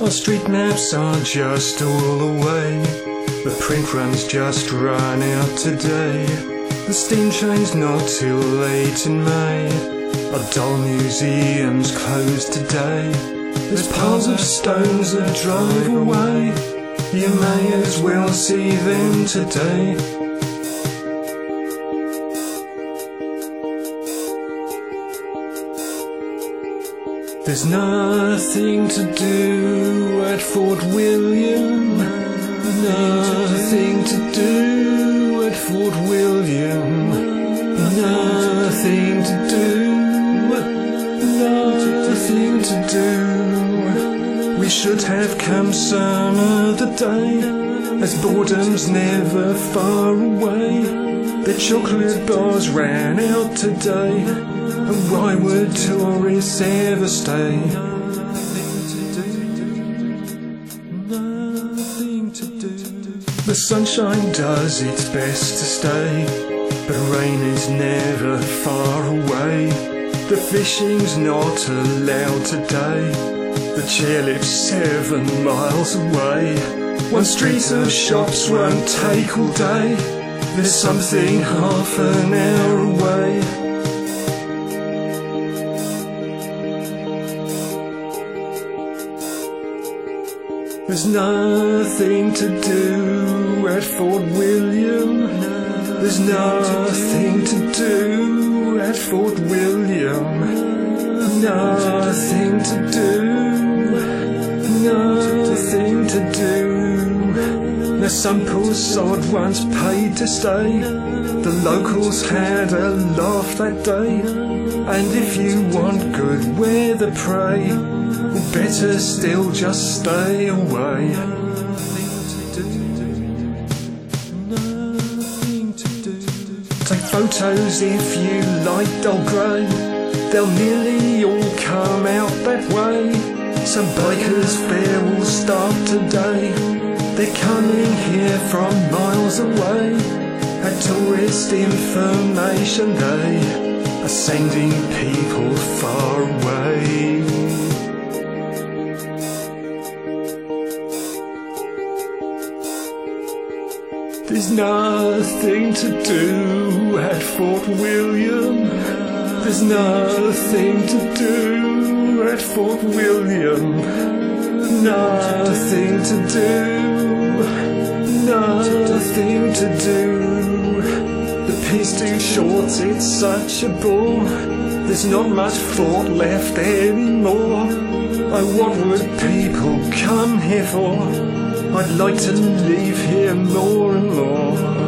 Our street maps are just all the way. The print run's just run out today. The steam train's not till late in May. Our dull museum's closed today. There's piles of stones that drive away. You may as well see them today. There's nothing to do at Fort William. Nothing to do at Fort William. Nothing to do. Nothing to do. We should have come some other day, as boredom's never far away. The chocolate bars ran out today, and why would tourists ever stay? Nothing to do. The sunshine does its best to stay, but rain is never far away. The fishing's not allowed today. The chairlift's 7 miles away. One street of shops won't take all day. There's something half an hour away. There's nothing to do at Fort William. There's nothing to do at Fort William. Nothing to do. Nothing to do. Now some poor sod once paid to stay. The locals had a laugh that day. And if you want good weather, pray, better still just stay away. Take photos if you like dull grey. They'll nearly all come out that way. Some bikers fair will start today. They're coming here from miles away. At tourist information they are sending people far away. There's nothing to do at Fort William. There's nothing to do at Fort William. Nothing to do. Nothing to do. The piece too short, it's such a bore. There's not much fort left anymore. Oh, what would people come here for? I'd like to leave here more and more.